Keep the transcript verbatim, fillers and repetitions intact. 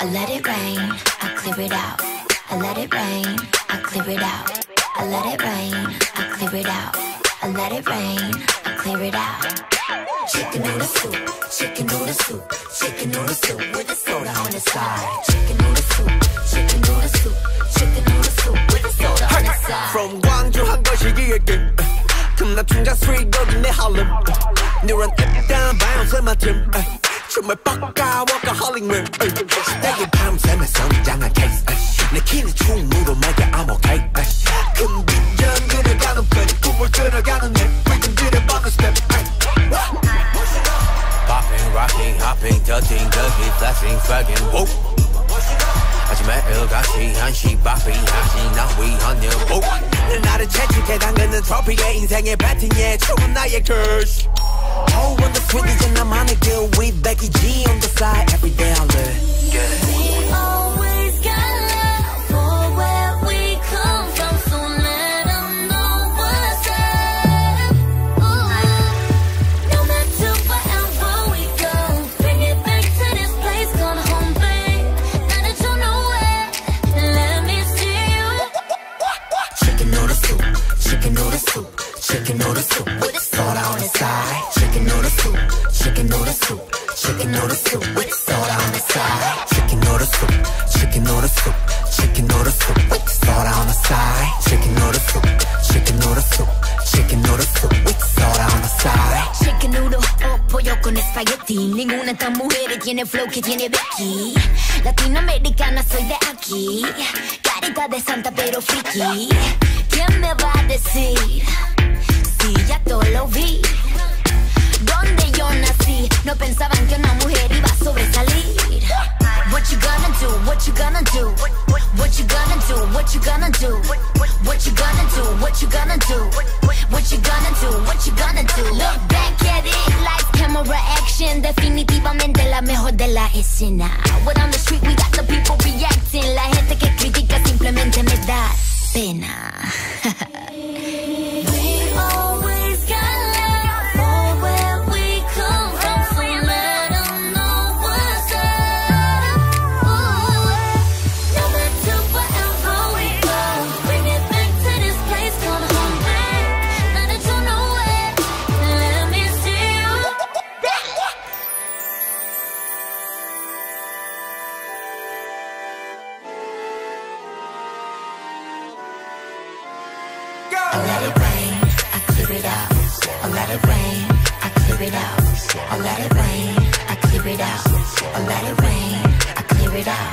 I let it rain, I clear it out. I let it rain, I clear it out. I let it rain, I clear it out. I let it rain, I clear it out. Chicken noodle soup, chicken noodle soup, chicken noodle soup with a soda on the side. Chicken noodle soup, chicken noodle soup, chicken noodle soup with a soda on the side. From 광주 한 거시기에게 금남 충장 street 여기 내 Harlem 누런 입단 bounce in my team 춤을 뻑까 workaholic 시대의 밤샘에 성장한 case 내 키는 충무로 말게 I'm okay 큰 비전 그려가는 pen 꿈을 끌어가는 내 rhythm 들여보는 step Popping, rocking, hopping, touching, ducking, flashing, swagging, whoop 하지만 일가시 한시 바삐 하시 나 위한 여보 나를 채찍해 당근은 트로피에 인생의 배팅에 춤은 나의 curse Oh when the swing 이제 나만의 길 with Becky G on the side every day I live yeah. We always got love for where we come from so let them know what's up Ooh. No matter wherever we go bring it back to this place called home babe Now that you know it let me see you Chicken noodle soup chicken noodle soup chicken noodle soup with soda on the side Chicken noodle soup, chicken noodle soup, chicken noodle soup with soda on the side. Chicken noodle soup, chicken noodle soup, chicken noodle soup with soda on the side. Chicken noodle soup, chicken noodle soup, chicken noodle soup with soda on the side. Chicken noodle, oh, pollo con espagueti. Ninguna de estas mujeres tiene flow que tiene Becky. Latinoamericana soy de aquí. Carita de santa pero friki. ¿Quién me va a decir? Sí, ya todo lo vi. Donde yo nací, no pensaban que una mujer iba a sobresalir. What you gonna do? What you gonna do? What you gonna do? What you gonna do? What you gonna do? What you gonna do? What you gonna do? What you gonna do? Look back at it, lights, camera, action. Definitivamente la mejor de la escena. When on the street we got the people reacting. La gente que critica simplemente me da pena. We always got love for where we come from, so let them know what's up. Ooh. No matter wherever we go, bring it back to this place called home, babe. Now that you know it, let me see you. I let it rain, I clear it out. I let it rain, I clear it out. I let it rain, I clear it out. I let it rain, I clear it out.